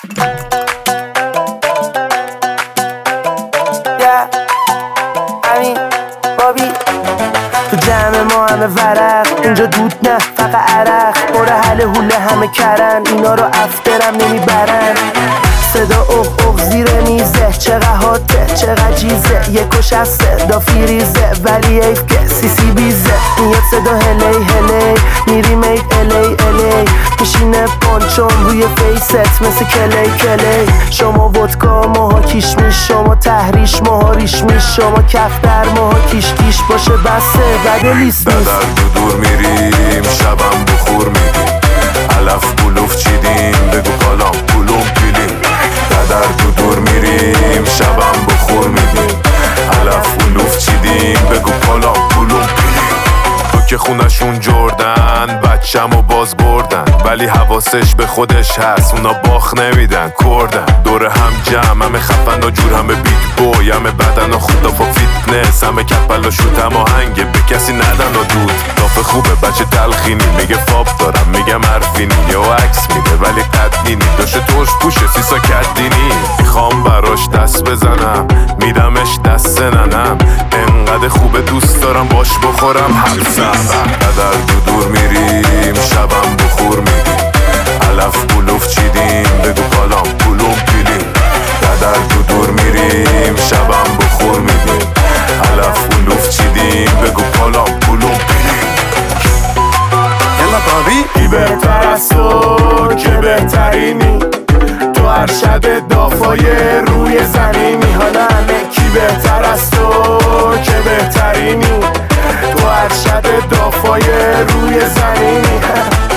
امین بابی تو جمع ما همه ورق، اینجا دود نه فقط عرق. باره حل حوله همه کرن، اینا رو افترم نمیبرن. صدا اوه زیر میزه، چقدر حاده چقدر جیزه. 1.60 دا فیریزه ولی ایف که سی بیزه. میاد صدا هلی میریم اید الی میشینه پانچون روی فیست مثل کلی. شما ودکا ماها کیشمیش، شما تحریش ماها ریشمیش. شما کفتر ماها کیش باشه بسه بده لیست نیست. در دور میریم شبم بخور میدیم. علف بلوف چیدیم بگو کالام پولوم پیلیم. در دور میریم شبم بخور میدیم. علف بلوف چیدیم بگو کالام پولوم پیلیم. تو که خونشون جردن بچه‌مو باز بردن، ولی حواسش به خودش هست اونا باخ نمیدن کردن. دور هم جمع همه خفن و جور همه بیگ بوی، همه بدن و خدا با فیتنس، همه کپل و شوت هم آهنگه به کسی ندن و دود. دافه خوبه بچه تلخینی میگه فاب دارم میگم حرفینی. یا عکس میده ولی قد نینی، داشته ترش پوشه سیسا کدینی. میخوام براش دست بزنم میدمش دست ننم. انقدر خوبه دوست دارم باش بخورم حبسم. در دور میریم شبم بخور میدیم. علف بلوف چیدیم بگو کالام پولوم پیلیم. در دور میریم شبم بخور میدیم. علف بلوف چیدیم بگو کالام پولوم پیلیم. یلا بابی کی بهتر از تو که بهترینی. تو ارشد دافای روی زمینی. حالا همه کی بهتر از تو که بهترینی. تو ارشد دافای روی زمینی.